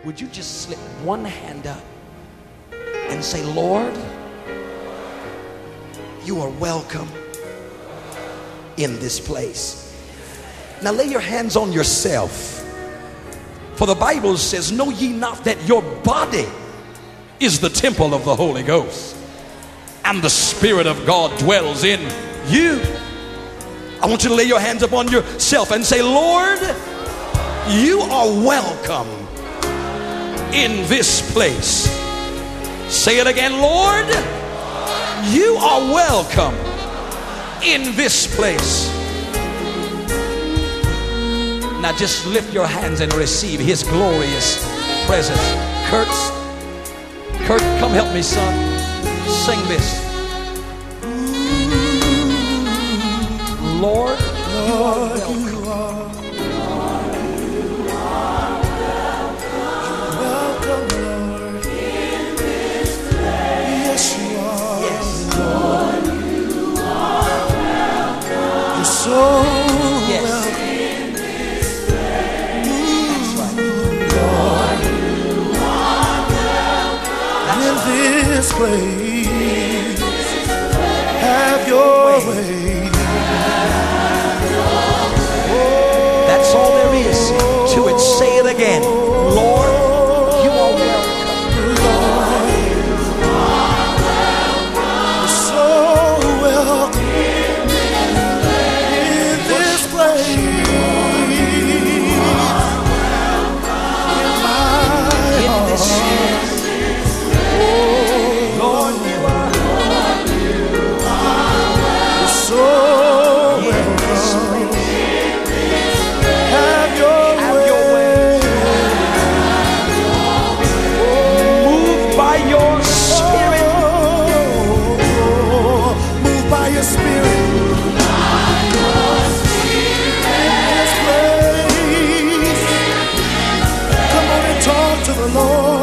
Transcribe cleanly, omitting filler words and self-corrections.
would you just slip one hand up and say, Lord, you are welcome in this place. Now lay your hands on yourself. For the Bible says, know ye not that your body is the temple of the Holy Ghost, and the Spirit of God dwells in you. I want you to lay your hands upon yourself and say, Lord, you are welcome in this place. Say it again, Lord, you are welcome in this place. Now just lift your hands and receive his glorious presence. Kurt, come help me, son. Sing this. Lord, you are welcome. So yes. welcome. That's right. Lord, you are welcome in this place. Have your way. That's all there is to it. Say it again. Lord, you are welcome. Lord.